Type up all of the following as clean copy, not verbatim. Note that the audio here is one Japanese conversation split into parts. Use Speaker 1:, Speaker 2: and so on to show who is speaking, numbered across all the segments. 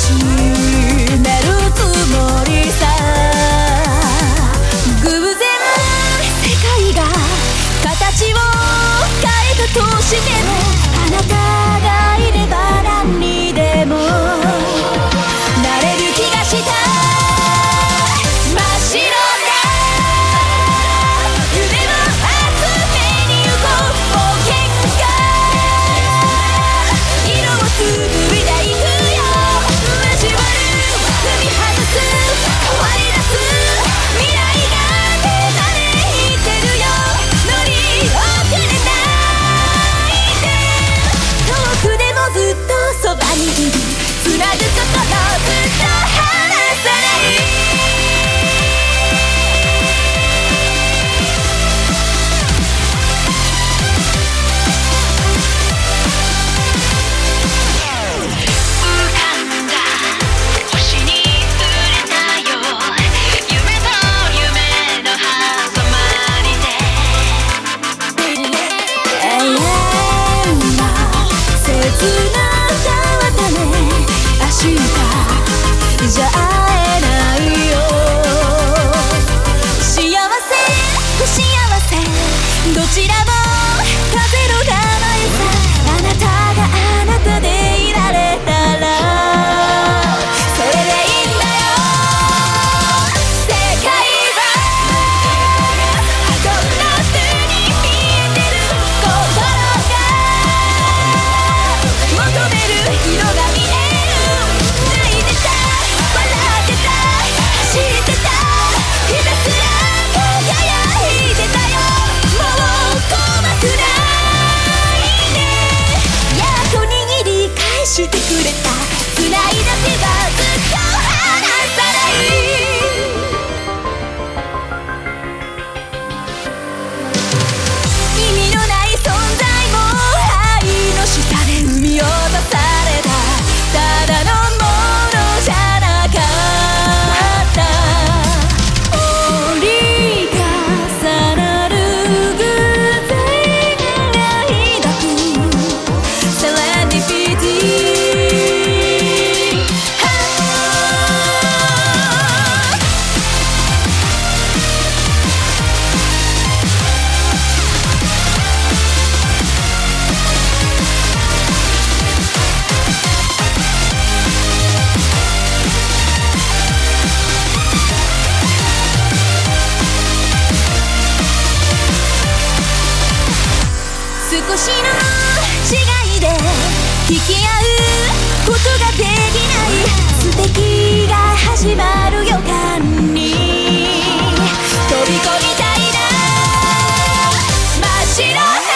Speaker 1: しめるつもりさ。偶然世界が形を変えたとしても、あなたがいれば何にでもなれる気がした。真っ白な夢を集めに行こう。冒険が色を紡いでいくよ。交わる踏み外す割り出す未来が手招いてるよ。乗り遅れないで。遠くでもずっとそばにいる。つなぐことずっと離さない。じゃ会えないよ。幸せ不幸せどちらも風の名前さ。あなたがあなたでいられたらそれでいいんだよ。世界はどんな風に見えてる。心が求める色が見える。してくれた繋いだ手はずっと離さない。意味のない存在も愛の下で生み落とされたただのものじゃなかった。折り重なる偶然が抱くセレンディピティ。少しの違いで引き合うことができない。素敵が始まる予感に飛び込みたいな。真っ白な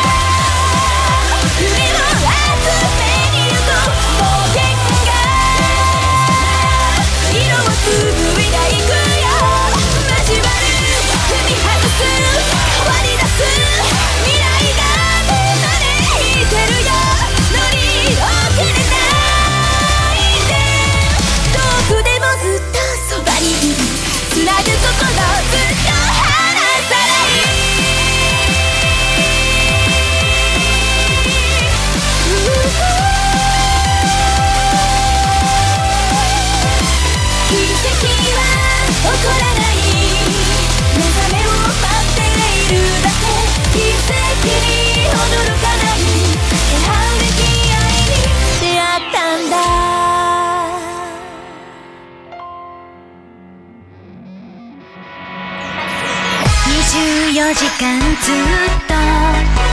Speaker 1: 夢を集めに行こう。冒険が色を紡いでいくよ。交わる踏み外す割り出す未来が24時間ずっと